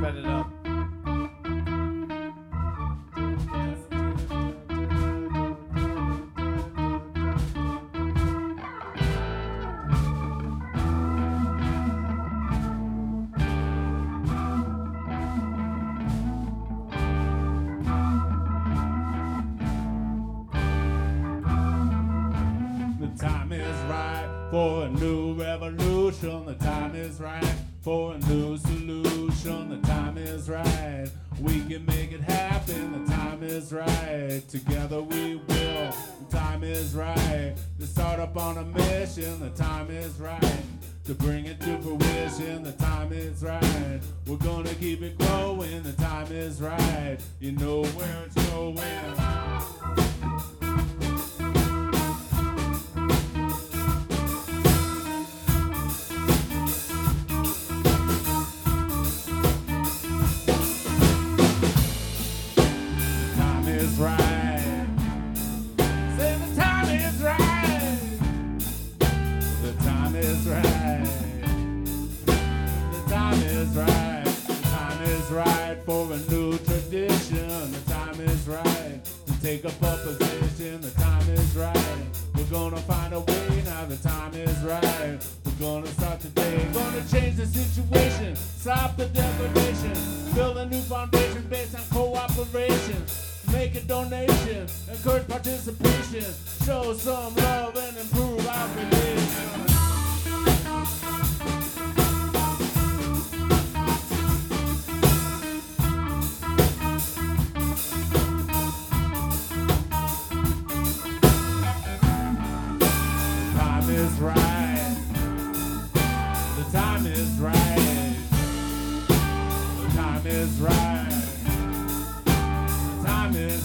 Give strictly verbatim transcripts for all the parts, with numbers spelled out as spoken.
Spread it up. The time is right for a new revolution. The time is right for a new solution. The time is right. We can make it happen. The time is right. Together we will. The time is right to start up on a mission. The time is right to bring it to fruition. The time is right. We're gonna keep it growing. The time is right. You know where it's going. Right. Say the time is right. The time is right. The time is right. The time is right for a new tradition. The time is right to take up a position. The time is right. We're gonna find a way now. The time is right. We're gonna start today. Gonna change the situation. Stop the degradation. Build a new foundation based on cooperation. Make a donation, encourage participation, show some love and improve our relation. The time is right. The time is right. The time is right. Time is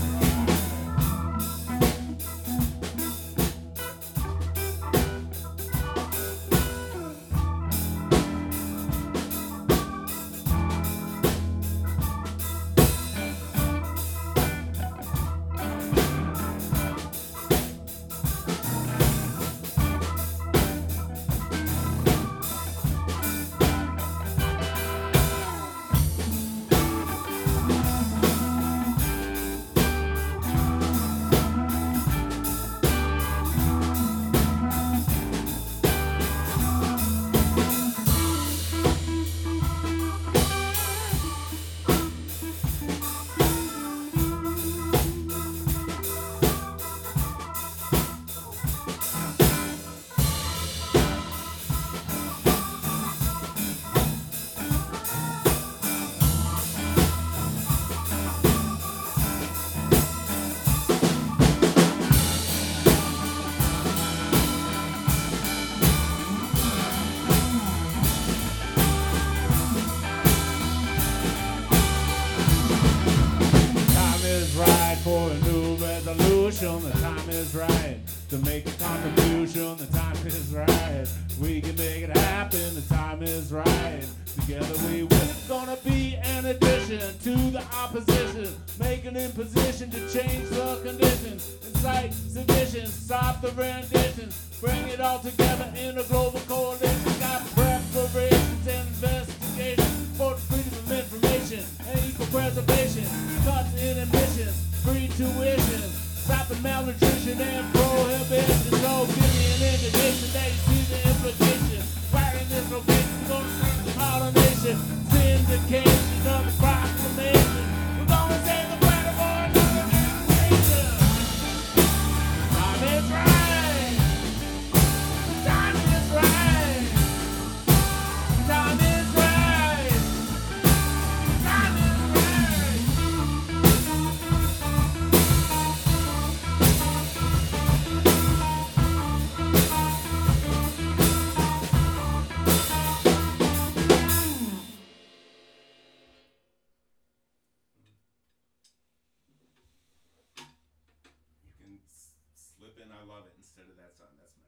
for a new resolution. The time is right to make a contribution. The time is right. We can make it happen. The time is right. Together we will. It's gonna be an addition to the opposition. Make an imposition to change the conditions. Incite sedition. Stop the renditions. Bring it all together in a global coalition. Got preparations and investigations for the freedom of information and equal preservation. Cuts in emissions. Free tuition, stopping malnutrition and prohibition. So give me an indication that you see the implication. Right in this location, we're gonna see the pollination, syndication of the proclamation. We're gonna say the planet for another generation. Time is right. Time is right. Time is right. Time is right. Slip in I Love It instead of that song. That's my